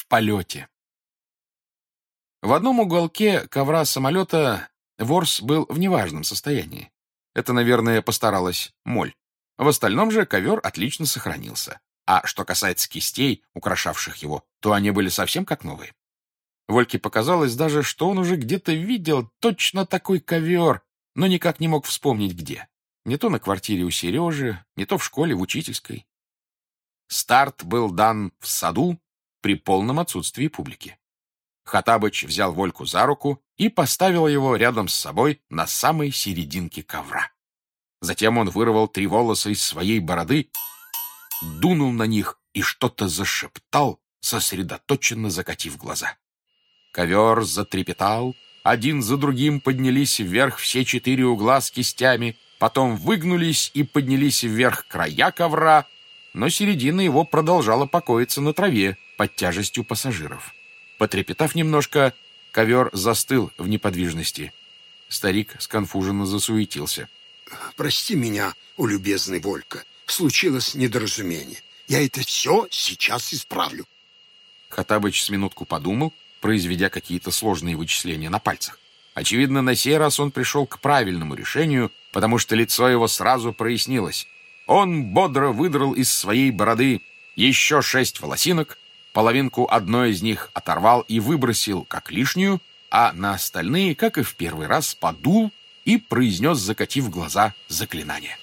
в полете. В одном уголке ковра самолета ворс был в неважном состоянии. Это, наверное, постаралась моль. В остальном же ковер отлично сохранился. А что касается кистей, украшавших его, то они были совсем как новые. Вольке показалось даже, что он уже где-то видел точно такой ковер, но никак не мог вспомнить где. Не то на квартире у Сережи, не то в школе, в учительской. Старт был дан в саду при полном отсутствии публики. Хоттабыч взял Вольку за руку и поставил его рядом с собой на самой серединке ковра. Затем он вырвал 3 волоса из своей бороды, дунул на них и что-то зашептал, сосредоточенно закатив глаза. Ковер затрепетал, один за другим поднялись вверх все 4 угла с кистями, потом выгнулись и поднялись вверх края ковра, но середина его продолжала покоиться на траве под тяжестью пассажиров. Потрепетав немножко, ковер застыл в неподвижности. Старик сконфуженно засуетился. «Прости меня, о любезный Волька, случилось недоразумение. Я это все сейчас исправлю». Хоттабыч с минутку подумал, произведя какие-то сложные вычисления на пальцах. Очевидно, на сей раз он пришел к правильному решению, потому что лицо его сразу прояснилось. Он бодро выдрал из своей бороды еще 6 волосинок, половинку одной из них оторвал и выбросил как лишнюю, а на остальные, как и в первый раз, подул и произнес, закатив глаза, заклинание.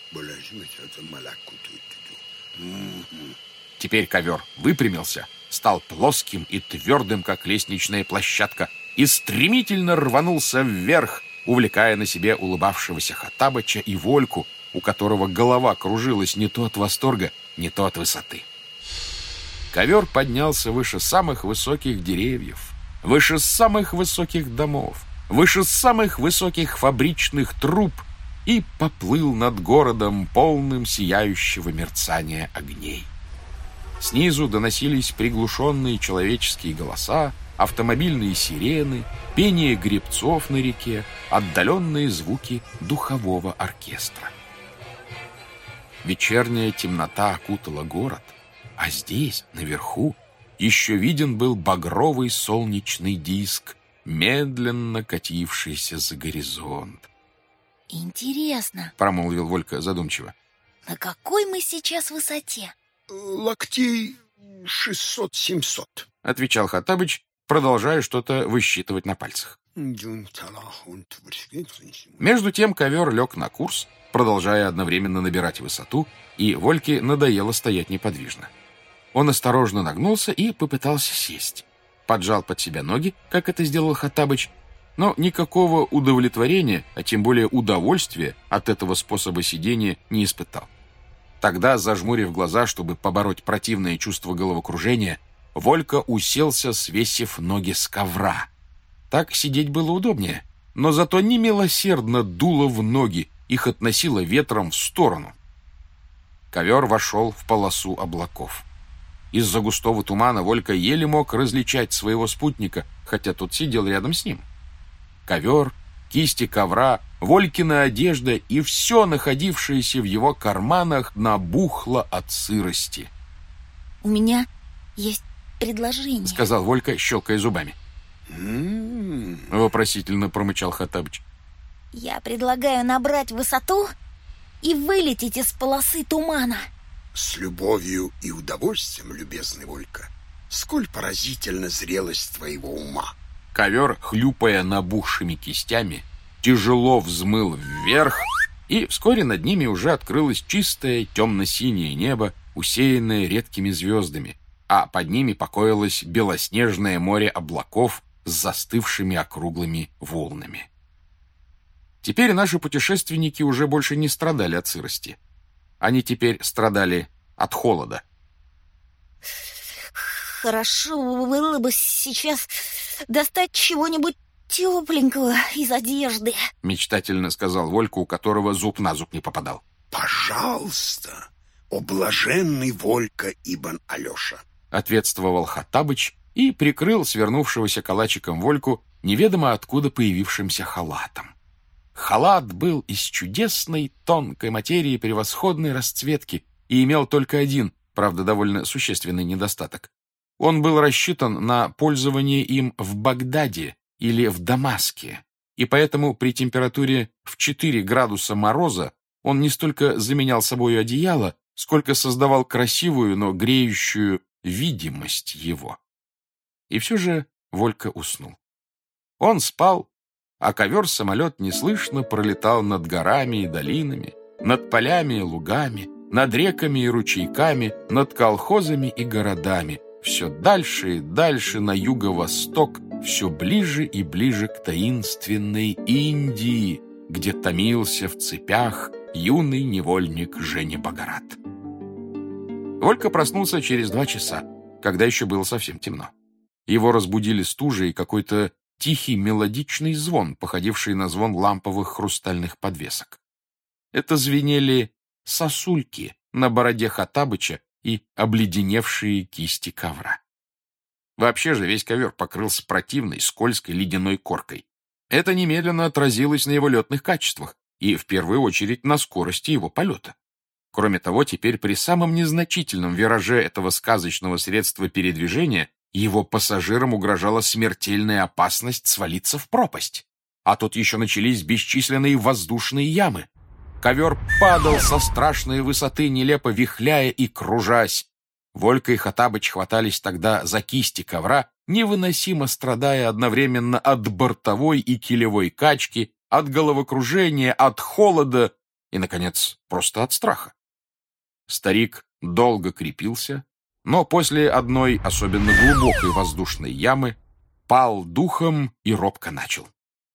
Теперь ковер выпрямился, стал плоским и твердым, как лестничная площадка, и стремительно рванулся вверх, увлекая на себе улыбавшегося Хоттабыча и Вольку, у которого голова кружилась не то от восторга, не то от высоты. Ковер поднялся выше самых высоких деревьев, выше самых высоких домов, выше самых высоких фабричных труб и поплыл над городом, полным сияющего мерцания огней. Снизу доносились приглушенные человеческие голоса, автомобильные сирены, пение гребцов на реке, отдаленные звуки духового оркестра. Вечерняя темнота окутала город, а здесь, наверху, еще виден был багровый солнечный диск, медленно катившийся за горизонт. «Интересно», — промолвил Волька задумчиво. «на какой мы сейчас высоте?» «Локтей 600-700», — отвечал Хоттабыч, продолжая что-то высчитывать на пальцах. Между тем ковер лег на курс, продолжая одновременно набирать высоту, и Вольке надоело стоять неподвижно. Он осторожно нагнулся и попытался сесть. Поджал под себя ноги, как это сделал Хоттабыч, но никакого удовлетворения, а тем более удовольствия от этого способа сидения не испытал. Тогда, зажмурив глаза, чтобы побороть противное чувство головокружения, Волька уселся, свесив ноги с ковра. Так сидеть было удобнее, но зато немилосердно дуло в ноги, их относило ветром в сторону. Ковер вошел в полосу облаков. Из-за густого тумана Волька еле мог различать своего спутника, хотя тот сидел рядом с ним. Ковер, кисти ковра, Волькина одежда и все, находившееся в его карманах, набухло от сырости. «У меня есть предложение», — сказал Волька, щелкая зубами. Вопросительно промычал Хоттабыч. «Я предлагаю набрать высоту и вылететь из полосы тумана». «С любовью и удовольствием, любезный Волька. Сколь поразительна зрелость твоего ума!» Ковер, хлюпая набухшими кистями, тяжело взмыл вверх, и вскоре над ними уже открылось чистое темно-синее небо, усеянное редкими звездами, а под ними покоилось белоснежное море облаков с застывшими округлыми волнами. Теперь наши путешественники уже больше не страдали от сырости. Они теперь страдали от холода. «Хорошо было бы сейчас достать чего-нибудь тепленького из одежды», — мечтательно сказал Волька, у которого зуб на зуб не попадал. «Пожалуйста, о блаженный Волька Ибн Алеша», — ответствовал Хоттабыч и прикрыл свернувшегося калачиком Вольку неведомо откуда появившимся халатом. Халат был из чудесной тонкой материи превосходной расцветки и имел только один, правда, довольно существенный недостаток. Он был рассчитан на пользование им в Багдаде или в Дамаске, и поэтому при температуре в 4 градуса мороза он не столько заменял собою одеяло, сколько создавал красивую, но греющую видимость его. И все же Волька уснул. Он спал, а ковер-самолет неслышно пролетал над горами и долинами, над полями и лугами, над реками и ручейками, над колхозами и городами, все дальше и дальше на юго-восток, все ближе и ближе к таинственной Индии, где томился в цепях юный невольник Женя Богорат. Волька проснулся через 2 часа, когда еще было совсем темно. Его разбудили стужа и какой-то тихий мелодичный звон, походивший на звон ламповых хрустальных подвесок. Это звенели сосульки на бороде Хоттабыча и обледеневшие кисти ковра. Вообще же весь ковер покрылся противной, скользкой ледяной коркой. Это немедленно отразилось на его летных качествах и, в первую очередь, на скорости его полета. Кроме того, теперь при самом незначительном вираже этого сказочного средства передвижения его пассажирам угрожала смертельная опасность свалиться в пропасть. А тут еще начались бесчисленные воздушные ямы. Ковер падал со страшной высоты, нелепо вихляя и кружась. Волька и Хоттабыч хватались тогда за кисти ковра, невыносимо страдая одновременно от бортовой и килевой качки, от головокружения, от холода и, наконец, просто от страха. Старик долго крепился, но после одной особенно глубокой воздушной ямы пал духом и робко начал.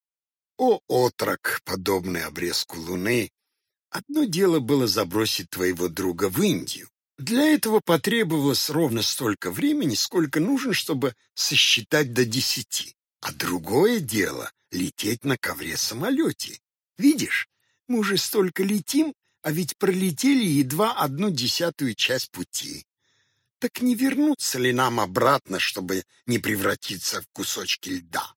О, отрок, подобный обрезку луны! Одно дело было забросить твоего друга в Индию. Для этого потребовалось ровно столько времени, сколько нужно, чтобы сосчитать до 10. А другое дело — лететь на ковре-самолете. Видишь, мы уже столько летим, а ведь пролетели едва 1/10 часть пути. Так не вернуться ли нам обратно, чтобы не превратиться в кусочки льда?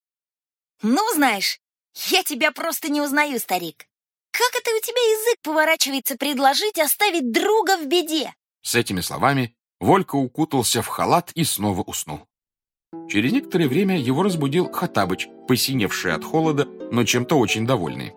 Ну, знаешь, я тебя просто не узнаю, старик. Как это у тебя язык поворачивается предложить оставить друга в беде? С этими словами Волька укутался в халат и снова уснул. Через некоторое время его разбудил Хоттабыч, посиневший от холода, но чем-то очень довольный.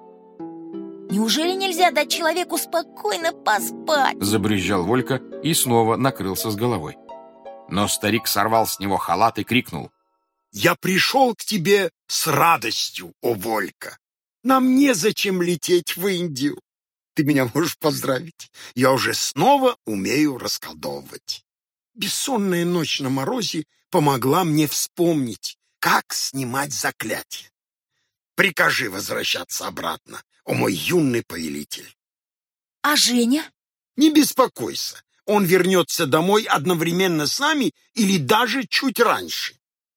Неужели нельзя дать человеку спокойно поспать? Забрызжал Волька и снова накрылся с головой. Но старик сорвал с него халат и крикнул. Я пришел к тебе с радостью, о Волька. Нам незачем лететь в Индию. Ты меня можешь поздравить. Я уже снова умею расколдовывать. Бессонная ночь на морозе помогла мне вспомнить, как снимать заклятие. Прикажи возвращаться обратно, о мой юный повелитель. А Женя? Не беспокойся, он вернется домой одновременно с нами или даже чуть раньше.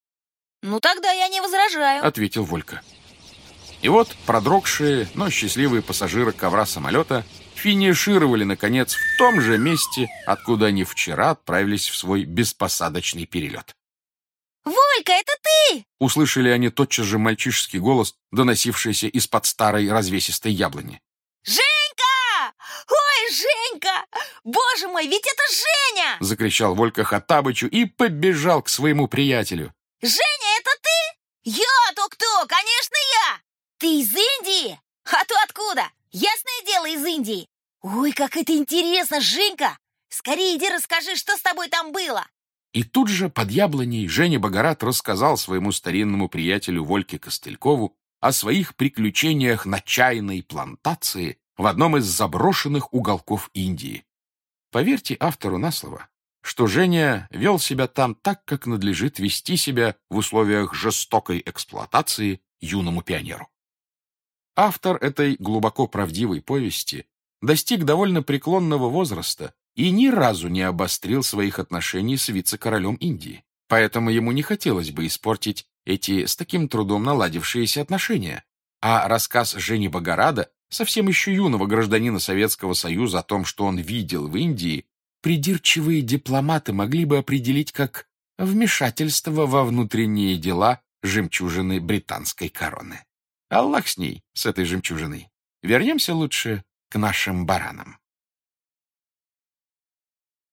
Ну тогда я не возражаю, ответил Волька. И вот продрогшие, но счастливые пассажиры ковра-самолета финишировали, наконец, в том же месте, откуда они вчера отправились в свой беспосадочный перелет. «Волька, это ты!» Услышали они тотчас же мальчишеский голос, доносившийся из-под старой развесистой яблони. «Женька! Ой, Женька! Боже мой, ведь это Женя!» Закричал Волька Хоттабычу и побежал к своему приятелю. «Женя, это ты? Я-то кто? Конечно, я! Ты из Индии? А то откуда? Ясное дело, из Индии. Ой, как это интересно, Женька! Скорее иди расскажи, что с тобой там было!» И тут же под яблоней Женя Богорат рассказал своему старинному приятелю Вольке Костылькову о своих приключениях на чайной плантации в одном из заброшенных уголков Индии. Поверьте автору на слово, что Женя вел себя там так, как надлежит вести себя в условиях жестокой эксплуатации юному пионеру. Автор этой глубоко правдивой повести достиг довольно преклонного возраста и ни разу не обострил своих отношений с вице-королем Индии. Поэтому ему не хотелось бы испортить эти с таким трудом наладившиеся отношения. А рассказ Жени Богорада, совсем еще юного гражданина Советского Союза, о том, что он видел в Индии, придирчивые дипломаты могли бы определить как вмешательство во внутренние дела жемчужины британской короны. Аллах с ней, с этой жемчужиной. Вернемся лучше к нашим баранам.